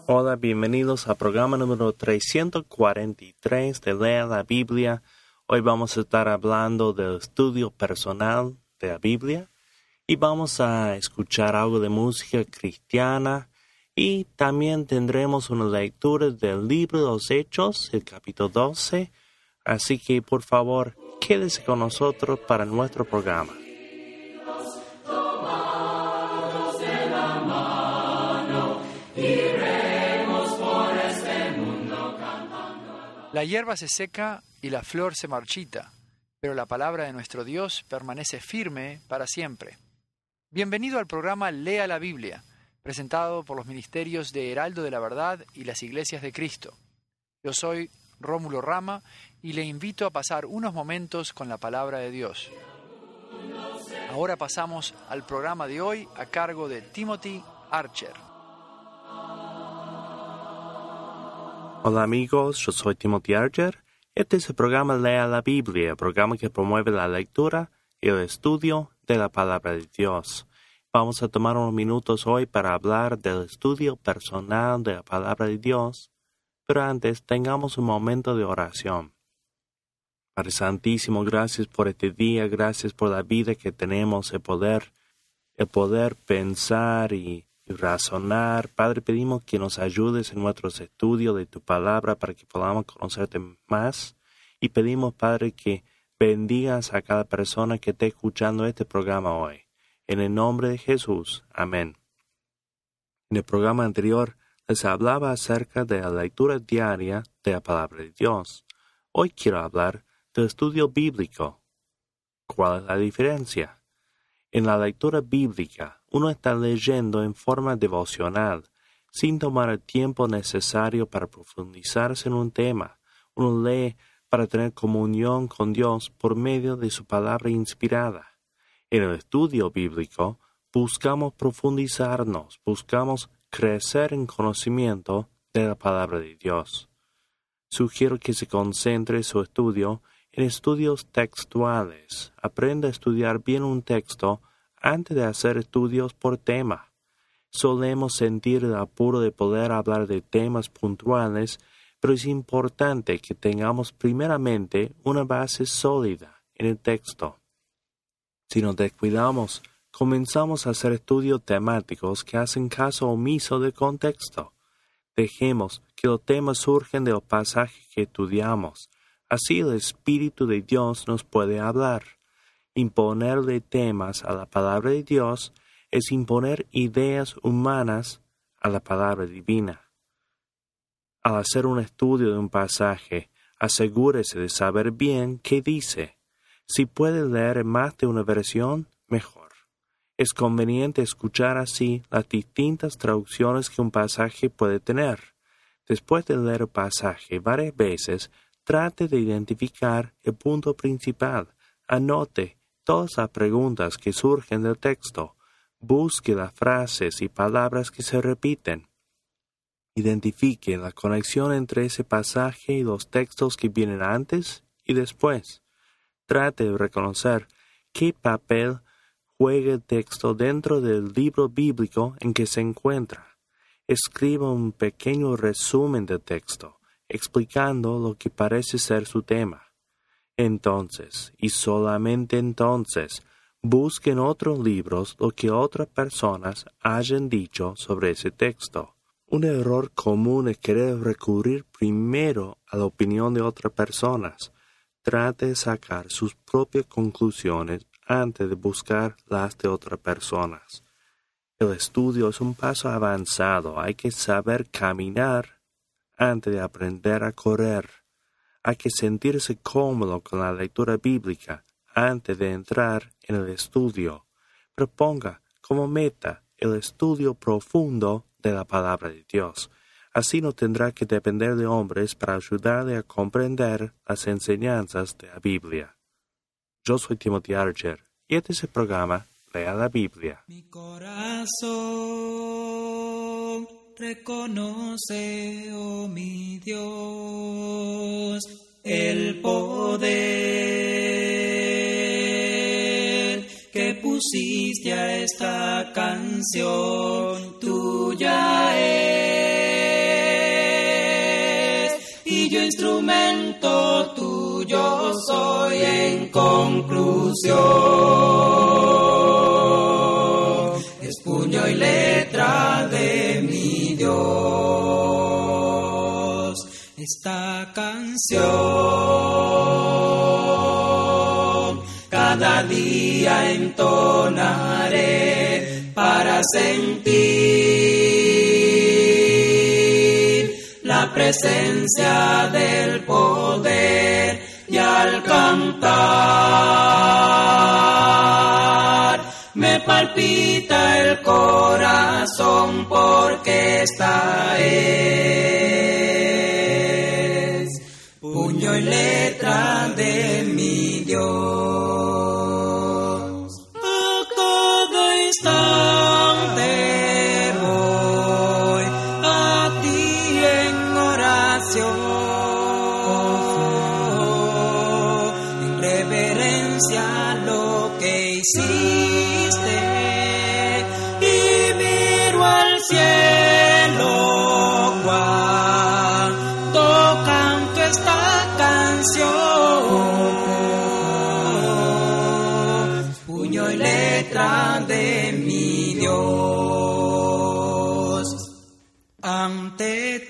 Hola, bienvenidos al programa número 343 de Lea la Biblia. Hoy vamos a estar hablando del estudio personal de la Biblia y vamos a escuchar algo de música cristiana y también tendremos una lectura del libro de los Hechos, el capítulo 12. Así que, por favor, quédese con nosotros para nuestro programa. La hierba se seca y la flor se marchita, pero la palabra de nuestro Dios permanece firme para siempre. Bienvenido al programa Lea la Biblia, presentado por los ministerios de Heraldo de la Verdad y las Iglesias de Cristo. Yo soy Rómulo Rama y le invito a pasar unos momentos con la palabra de Dios. Ahora pasamos al programa de hoy a cargo de Timothy Archer. Hola amigos, yo soy Timothy Archer. Este es el programa Lea la Biblia, el programa que promueve la lectura y el estudio de la palabra de Dios. Vamos a tomar unos minutos hoy para hablar del estudio personal de la palabra de Dios, pero antes tengamos un momento de oración. Padre Santísimo, gracias por este día, gracias por la vida que tenemos, el poder pensar y razonar. Padre, pedimos que nos ayudes en nuestros estudios de tu palabra para que podamos conocerte más. Y pedimos, Padre, que bendigas a cada persona que esté escuchando este programa hoy. En el nombre de Jesús. Amén. En el programa anterior les hablaba acerca de la lectura diaria de la palabra de Dios. Hoy quiero hablar del estudio bíblico. ¿Cuál es la diferencia? En la lectura bíblica, uno está leyendo en forma devocional, sin tomar el tiempo necesario para profundizarse en un tema. Uno lee para tener comunión con Dios por medio de su palabra inspirada. En el estudio bíblico, buscamos profundizarnos, buscamos crecer en conocimiento de la palabra de Dios. Sugiero que se concentre su estudio en estudios textuales. Aprenda a estudiar bien un texto antes de hacer estudios por tema. Solemos sentir el apuro de poder hablar de temas puntuales, pero es importante que tengamos primeramente una base sólida en el texto. Si nos descuidamos, comenzamos a hacer estudios temáticos que hacen caso omiso del contexto. Dejemos que los temas surjan de los pasajes que estudiamos. Así el Espíritu de Dios nos puede hablar. Imponerle temas a la palabra de Dios es imponer ideas humanas a la palabra divina. Al hacer un estudio de un pasaje, asegúrese de saber bien qué dice. Si puede leer más de una versión, mejor. Es conveniente escuchar así las distintas traducciones que un pasaje puede tener. Después de leer el pasaje varias veces, trate de identificar el punto principal. Anote todas las preguntas que surgen del texto. Busque las frases y palabras que se repiten. Identifique la conexión entre ese pasaje y los textos que vienen antes y después. Trate de reconocer qué papel juega el texto dentro del libro bíblico en que se encuentra. Escriba un pequeño resumen del texto, explicando lo que parece ser su tema. Entonces, y solamente entonces, busquen otros libros lo que otras personas hayan dicho sobre ese texto. Un error común es querer recurrir primero a la opinión de otras personas. Trate de sacar sus propias conclusiones antes de buscar las de otras personas. El estudio es un paso avanzado. Hay que saber caminar antes de aprender a correr. Hay que sentirse cómodo con la lectura bíblica antes de entrar en el estudio. Proponga como meta el estudio profundo de la palabra de Dios. Así no tendrá que depender de hombres para ayudarle a comprender las enseñanzas de la Biblia. Yo soy Timothy Archer y este es el programa Lea la Biblia. Mi corazón reconoce, oh mi Dios, el poder que pusiste a esta canción tuya es. limpio instrumento tuyo soy en conclusión. Es puño y letra de mi Dios. Esta canción cada día entonaré para sentir la presencia del poder y al cantar me palpita el corazón porque esta es puño y letra de mi Dios. A cada instante voy a ti en oración, en reverencia a lo que hiciste, y miro al cielo cuando canto esta canción, puño y letra de mi Dios. Ante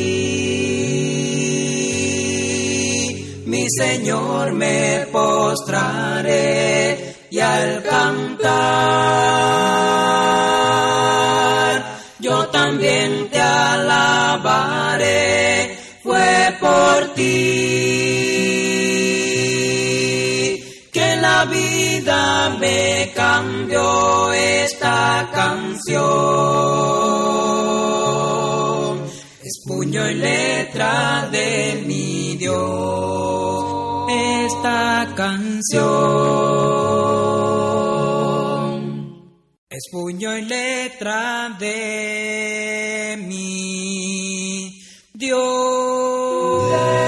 ti, mi Señor, me postraré y al cantar yo también te alabaré. Fue por ti que la vida me cambió esta canción. Es puño y letra de mi Dios esta canción. Es puño y letra de mi Dios.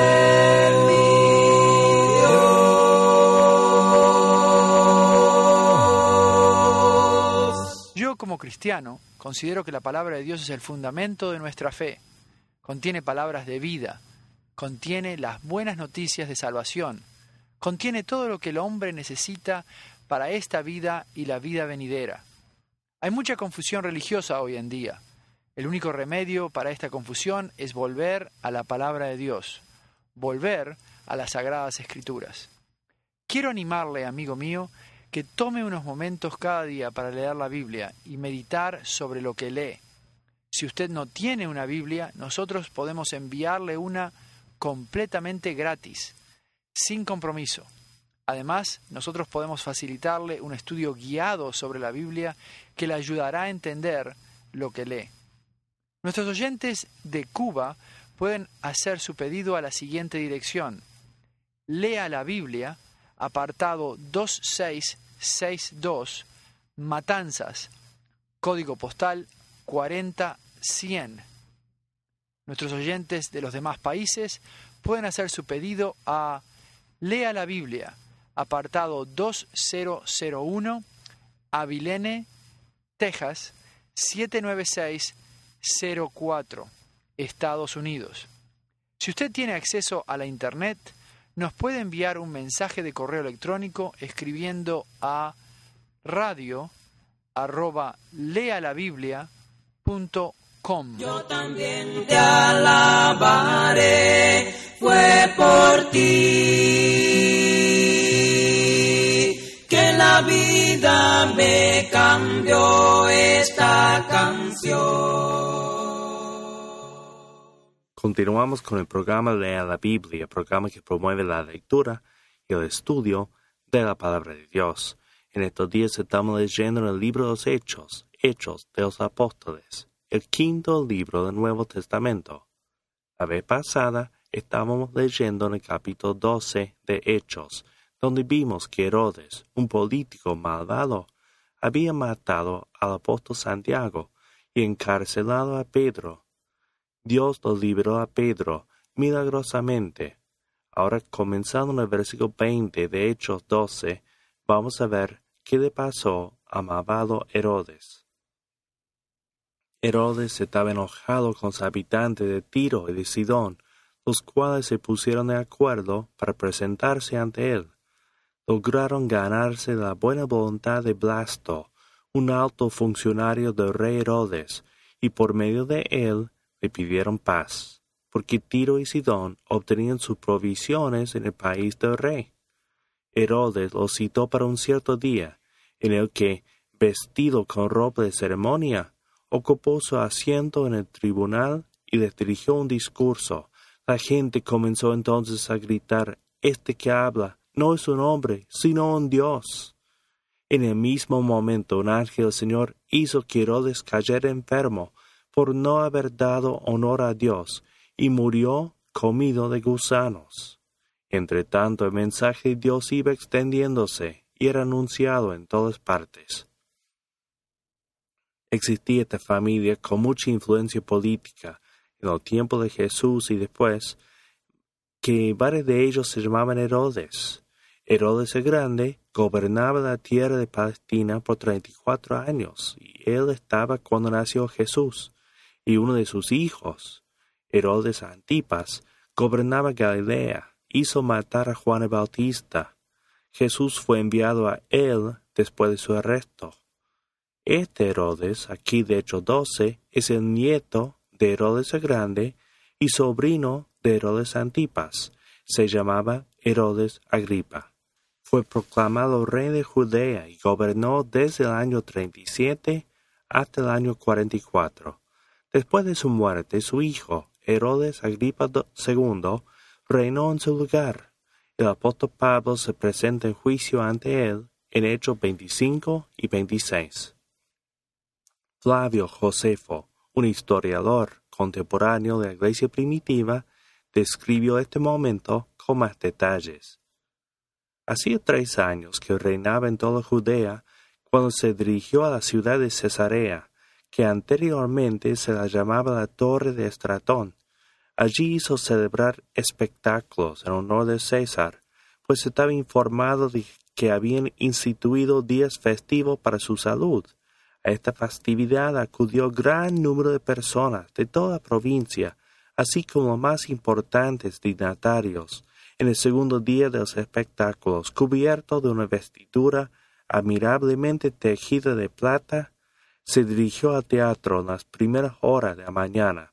Yo, como cristiano, considero que la palabra de Dios es el fundamento de nuestra fe. Contiene palabras de vida, contiene las buenas noticias de salvación, contiene todo lo que el hombre necesita para esta vida y la vida venidera. Hay mucha confusión religiosa hoy en día. El único remedio para esta confusión es volver a la palabra de Dios, volver a las Sagradas Escrituras. Quiero animarle, amigo mío, que tome unos momentos cada día para leer la Biblia y meditar sobre lo que lee. Si usted no tiene una Biblia, nosotros podemos enviarle una completamente gratis, sin compromiso. Además, nosotros podemos facilitarle un estudio guiado sobre la Biblia que le ayudará a entender lo que lee. Nuestros oyentes de Cuba pueden hacer su pedido a la siguiente dirección: Lea la Biblia, apartado 2662, Matanzas, código postal 40100. Nuestros oyentes de los demás países pueden hacer su pedido a Lea la Biblia, apartado 2001, Abilene, Texas, 79604, Estados Unidos. Si usted tiene acceso a la Internet, nos puede enviar un mensaje de correo electrónico escribiendo a radio@lealabiblia.com. Yo también te alabaré, fue por ti que la vida me cambió esta canción. Continuamos con el programa Lea la Biblia, programa que promueve la lectura y el estudio de la Palabra de Dios. En estos días estamos leyendo el libro de los Hechos, Hechos de los Apóstoles, el quinto libro del Nuevo Testamento. La vez pasada estábamos leyendo en el capítulo 12 de Hechos, donde vimos que Herodes, un político malvado, había matado al apóstol Santiago y encarcelado a Pedro. Dios lo liberó a Pedro milagrosamente. Ahora, comenzando en el versículo 20 de Hechos 12, vamos a ver qué le pasó a malvado Herodes. Herodes estaba enojado con los habitantes de Tiro y de Sidón, los cuales se pusieron de acuerdo para presentarse ante él. Lograron ganarse la buena voluntad de Blasto, un alto funcionario del rey Herodes, y por medio de él le pidieron paz, porque Tiro y Sidón obtenían sus provisiones en el país del rey. Herodes los citó para un cierto día, en el que, vestido con ropa de ceremonia, ocupó su asiento en el tribunal y les dirigió un discurso. La gente comenzó entonces a gritar: «Este que habla no es un hombre, sino un Dios». En el mismo momento un ángel del Señor hizo que Herodes cayera enfermo por no haber dado honor a Dios, y murió comido de gusanos. Entre tanto el mensaje de Dios iba extendiéndose y era anunciado en todas partes. Existía esta familia con mucha influencia política en el tiempo de Jesús y después, que varios de ellos se llamaban Herodes. Herodes el Grande gobernaba la tierra de Palestina por 34 años, y él estaba cuando nació Jesús, y uno de sus hijos, Herodes Antipas, gobernaba Galilea, hizo matar a Juan el Bautista. Jesús fue enviado a él después de su arresto. Este Herodes, aquí de Hechos 12, es el nieto de Herodes el Grande y sobrino de Herodes Antipas. Se llamaba Herodes Agripa. Fue proclamado rey de Judea y gobernó desde el año 37 hasta el año 44. Después de su muerte, su hijo, Herodes Agripa II, reinó en su lugar. El apóstol Pablo se presenta en juicio ante él en Hechos 25 y 26. Flavio Josefo, un historiador contemporáneo de la iglesia primitiva, describió este momento con más detalles. Hacía 3 años que reinaba en toda Judea cuando se dirigió a la ciudad de Cesarea, que anteriormente se la llamaba la Torre de Estratón. Allí hizo celebrar espectáculos en honor de César, pues estaba informado de que habían instituido días festivos para su salud. A esta festividad acudió gran número de personas de toda la provincia, así como los más importantes dignatarios. En el segundo día de los espectáculos, cubierto de una vestidura admirablemente tejida de plata, se dirigió al teatro en las primeras horas de la mañana.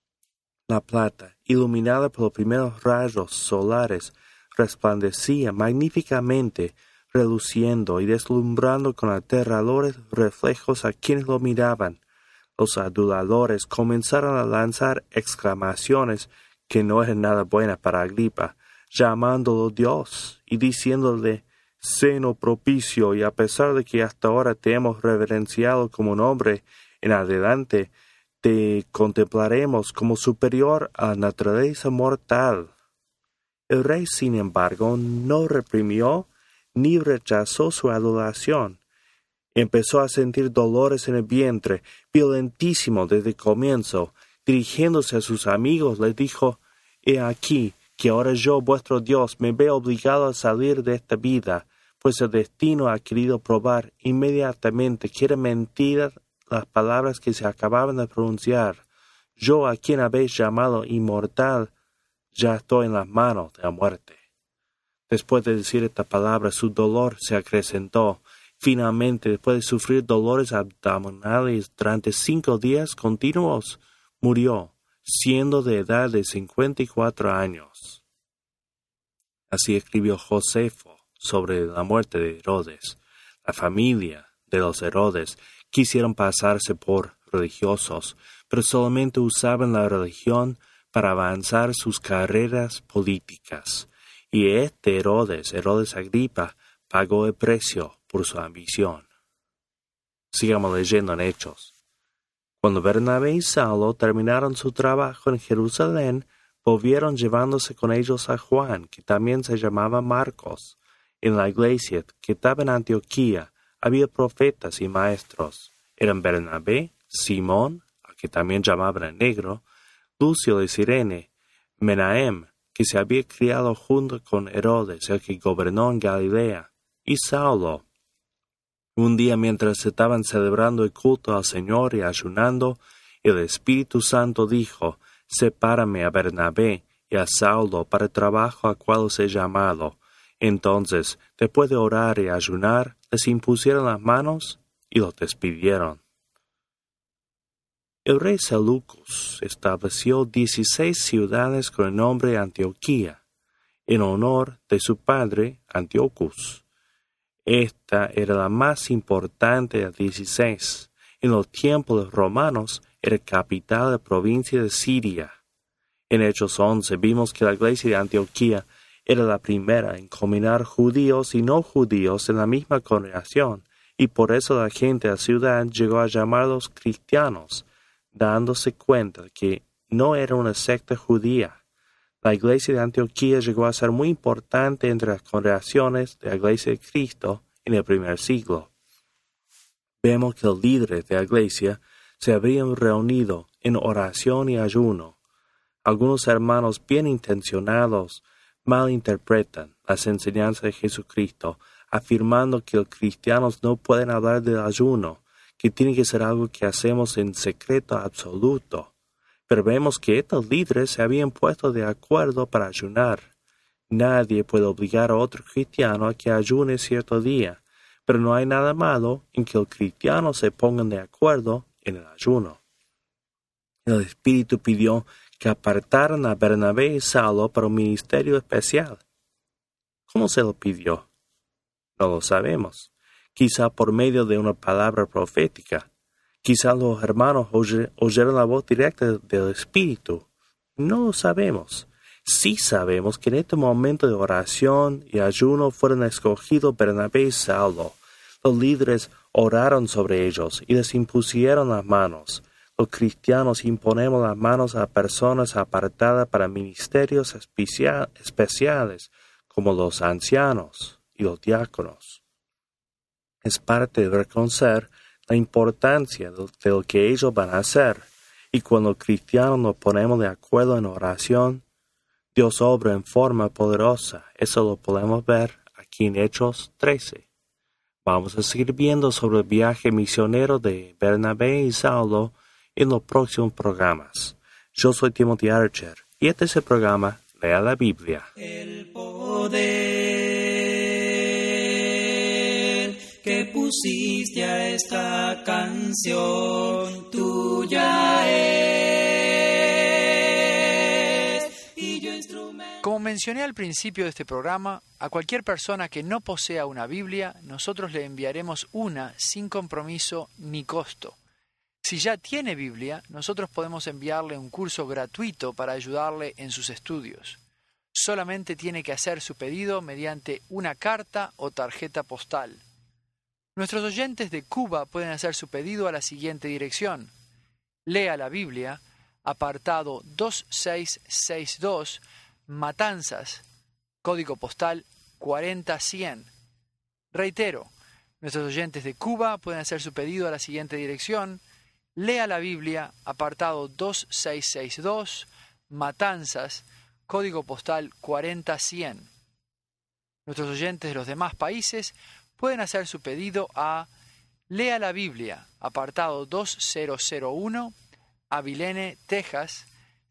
La plata, iluminada por los primeros rayos solares, resplandecía magníficamente, reluciendo y deslumbrando con aterradores reflejos a quienes lo miraban. Los aduladores comenzaron a lanzar exclamaciones que no eran nada buenas para Agripa, llamándolo Dios y diciéndole: «Seno propicio, y a pesar de que hasta ahora te hemos reverenciado como un hombre, en adelante te contemplaremos como superior a la naturaleza mortal». El rey, sin embargo, no reprimió ni rechazó su adoración. Empezó a sentir dolores en el vientre, violentísimo desde el comienzo. Dirigiéndose a sus amigos, les dijo: «He aquí que ahora yo, vuestro Dios, me veo obligado a salir de esta vida, pues el destino ha querido probar inmediatamente que eran mentiras las palabras que se acababan de pronunciar. Yo, a quien habéis llamado inmortal, ya estoy en las manos de la muerte». Después de decir esta palabra, su dolor se acrecentó. Finalmente, después de sufrir dolores abdominales durante 5 días continuos, murió, siendo de edad de 54 años. Así escribió Josefo sobre la muerte de Herodes. La familia de los Herodes quisieron pasarse por religiosos, pero solamente usaban la religión para avanzar sus carreras políticas. Y este Herodes Agripa, pagó el precio por su ambición. Sigamos leyendo en Hechos. Cuando Bernabé y Saulo terminaron su trabajo en Jerusalén, volvieron llevándose con ellos a Juan, que también se llamaba Marcos. En la iglesia que estaba en Antioquía había profetas y maestros. Eran Bernabé, Simón, al que también llamaban el Negro, Lucio de Cirene, Menahem, que se había criado junto con Herodes, el que gobernó en Galilea, y Saulo. Un día, mientras estaban celebrando el culto al Señor y ayunando, el Espíritu Santo dijo: «Sepárame a Bernabé y a Saulo para el trabajo a cual os he llamado. Entonces, después de orar y ayunar, les impusieron las manos y los despidieron. El rey Seleucus estableció 16 ciudades con el nombre Antioquía, en honor de su padre Antiochus. Esta era la más importante de las 16. En los tiempos de los romanos era capital de la provincia de Siria. En Hechos 11 vimos que la iglesia de Antioquía era la primera en combinar judíos y no judíos en la misma congregación, y por eso la gente de la ciudad llegó a llamarlos cristianos, dándose cuenta de que no era una secta judía. La iglesia de Antioquía llegó a ser muy importante entre las congregaciones de la iglesia de Cristo en el primer siglo. Vemos que los líderes de la iglesia se habían reunido en oración y ayuno. Algunos hermanos bien intencionados malinterpretan las enseñanzas de Jesucristo, afirmando que los cristianos no pueden hablar del ayuno, que tiene que ser algo que hacemos en secreto absoluto. Pero vemos que estos líderes se habían puesto de acuerdo para ayunar. Nadie puede obligar a otro cristiano a que ayune cierto día, pero no hay nada malo en que los cristianos se pongan de acuerdo en el ayuno. El Espíritu pidió que apartaran a Bernabé y Saulo para un ministerio especial. ¿Cómo se lo pidió? No lo sabemos. Quizá por medio de una palabra profética. Quizá los hermanos oyeron la voz directa del Espíritu. No lo sabemos. Sí sabemos que en este momento de oración y ayuno fueron escogidos Bernabé y Saulo. Los líderes oraron sobre ellos y les impusieron las manos. Los cristianos imponemos las manos a personas apartadas para ministerios especiales, como los ancianos y los diáconos. Es parte de reconocer la importancia de lo que ellos van a hacer, y cuando los cristianos nos ponemos de acuerdo en oración, Dios obra en forma poderosa. Eso lo podemos ver aquí en Hechos 13. Vamos a seguir viendo sobre el viaje misionero de Bernabé y Saulo en los próximos programas. Yo soy Timothy Archer y este es el programa Lea la Biblia. El poder que pusiste a esta canción tuya es, y yo instrumento. Como mencioné al principio de este programa, a cualquier persona que no posea una Biblia, nosotros le enviaremos una sin compromiso ni costo. Si ya tiene Biblia, nosotros podemos enviarle un curso gratuito para ayudarle en sus estudios. Solamente tiene que hacer su pedido mediante una carta o tarjeta postal. Nuestros oyentes de Cuba pueden hacer su pedido a la siguiente dirección. Lea la Biblia, apartado 2662, Matanzas, código postal 40100. Reitero, nuestros oyentes de Cuba pueden hacer su pedido a la siguiente dirección. Lea la Biblia, apartado 2662, Matanzas, código postal 40100. Nuestros oyentes de los demás países pueden hacer su pedido a Lea la Biblia, apartado 2001, Abilene, Texas,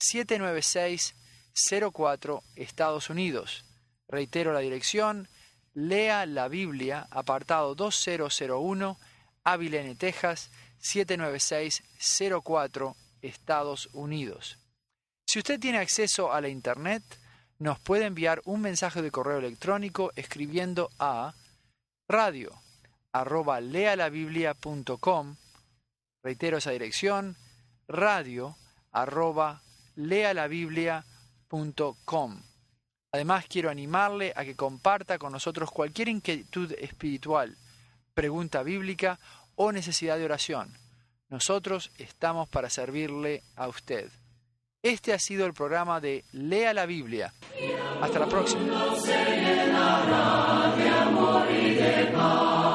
79604, Estados Unidos. Reitero la dirección, Lea la Biblia, apartado 2001, Abilene, Texas, 79604, Estados Unidos. Si usted tiene acceso a la Internet, nos puede enviar un mensaje de correo electrónico escribiendo a radio@lealabiblia.com. Reitero esa dirección, radio@lealabiblia.com. Además, quiero animarle a que comparta con nosotros cualquier inquietud espiritual, pregunta bíblica o necesidad de oración. Nosotros estamos para servirle a usted. Este ha sido el programa de Lea la Biblia. Hasta la próxima.